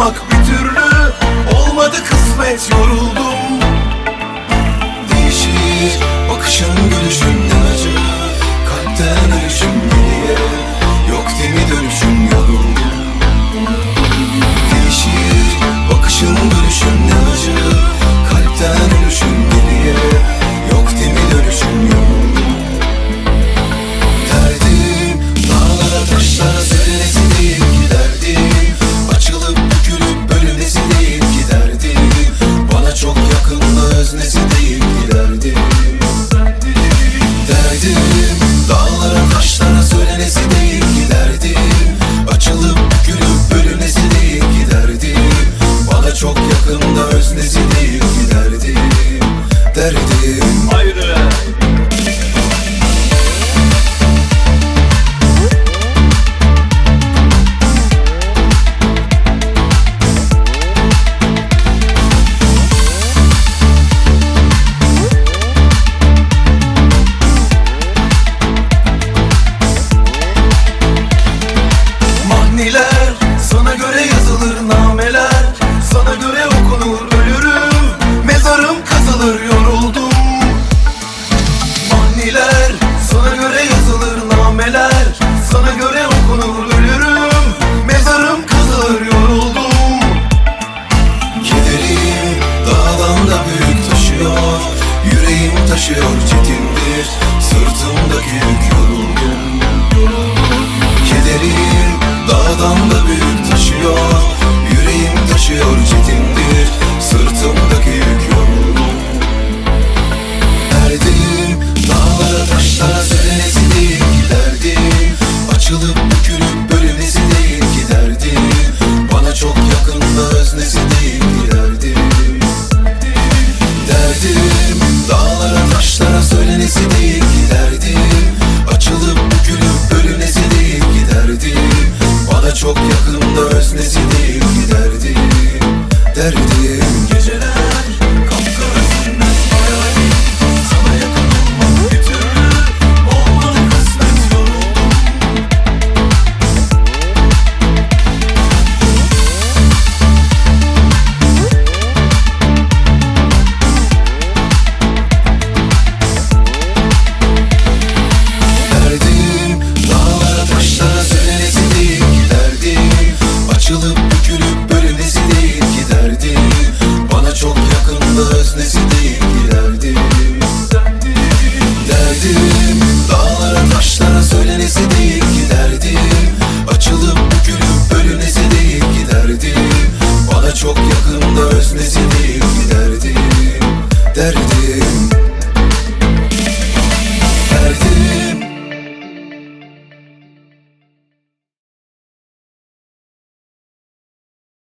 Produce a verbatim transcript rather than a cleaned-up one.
olmak bir türlü olmadı kısmet, yoruldum. Değişir bakışın, gülüşün ne acı, kalpten ölüşüm geriye, yok değil mi dönüşüm, yoruldum. Değişir bakışın, gülüşün ne acı, kalpten ölüşüm geriye, yok değil mi dönüşüm, yoruldum. Derdim dağlara taşlara söylenesi değil ki derdim, açılıp bükülüp bölünesi değil ki derdim, bana çok yakınla öznesi değil ki derdim. Derdim dağlara taşlara söylenesi değil ki derdim, açılıp bükülüp bölünesi değil ki derdim, bana çok yakınla öznesi değil ki derdim. Derdim ayrı. Maniler sana göre yazılır, nameler sana göre okunur, ölürüm mezarım kazılır, yoruldum. Maniler sana göre yazılır, nameler sana göre okunur, ölürüm mezarım kazılır, yoruldum. Kederim dağdan da büyük taşıyor, yüreğim taşıyor çetindir, sırtımdaki yük, yoruldum. Kederim dağdan da büyük